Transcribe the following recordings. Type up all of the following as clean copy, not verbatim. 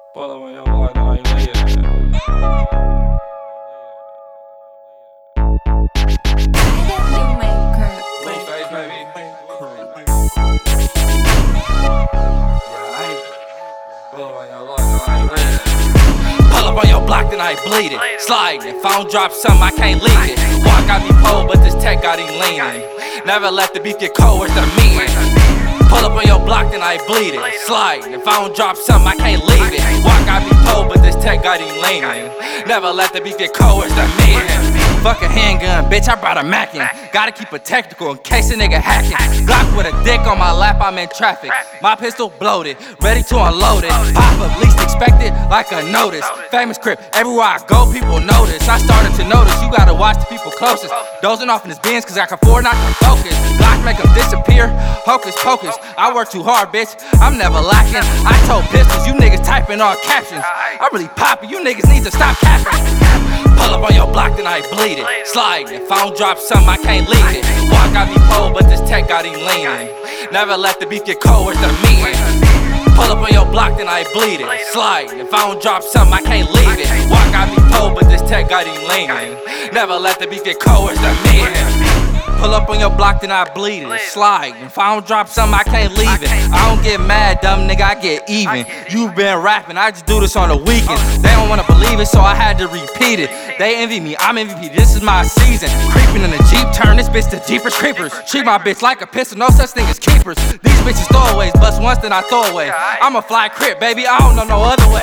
Pull up on your block and I lead it. Blueface, baby. Pull up on your block and I lead it. Pull up on your block, then I bleed it. Slide it. Phone drop something, I can't leave it. Walk got me pulled, but this tech got him leaning. Never let the beef get cold, where's the meaning? Pull up on your block, then I bleed it. Slide, if I don't drop something, I can't leave it. Walk got me pulled, but this tech got him leaning. Never let the beef get cold, where's the meaning? Fuck a handgun, bitch, I brought a Mac in. Gotta keep it technical in case a nigga hacking. Glock with a dick on my lap, I'm in traffic. My pistol bloated, ready to unload it. Pop up, least expected, like a notice. Famous crip, everywhere I go, people notice. I started to notice, you gotta watch the people closest. Dozing off in his bins, cause I can afford not to focus. Glock make them disappear, hocus pocus. I work too hard, bitch, I'm never lacking. I told pistols, you niggas typing all captions. I'm really poppin', you niggas need to stop capping. Pull up on your block, then I bleed it. Slide, if I don't drop something, I can't leave it. Walk got me pulled, but this tech got him leaning. Never let the beef get cold, where's the meaning? Pull up on your block, then I bleed it. Slide, if I don't drop something, I can't leave it. Walk got me pulled, but this tech got him leaning. Never let the beef get cold, where's the meaning? Pull up on your block, then I bleed it. Slide, if I don't drop something, I can't leave it. I don't get mad, dumb nigga, I get even. You been rapping, I just do this on the weekends. They don't wanna believe it, so I had to repeat it. They envy me, I'm MVP, this is my season. Creeping in the Jeep, turn this bitch to Jeepers Creepers. Treat my bitch like a pistol, no such thing as keepers. These bitches throwaways, bust once, then I throw away. I'm a fly crip, baby, I don't know no other way.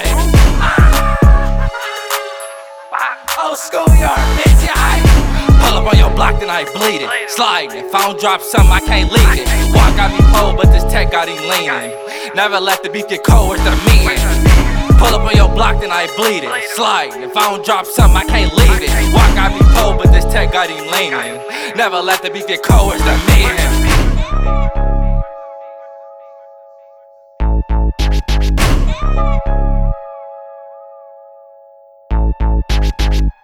Old schoolyard, bitch, yeah. Pull up on your block, then I bleed it. Slide, if I don't drop something, I can't leave it. Walk got me pulled, but this tech got him leaning. Never let the beef get cold, where's the meaning? Pull up on your block, then I bleed it. Slide, if I don't drop something, I can't leave it. Walk got me pulled, but this tech got him leaning. Never let the beef get cold, where's the meaning?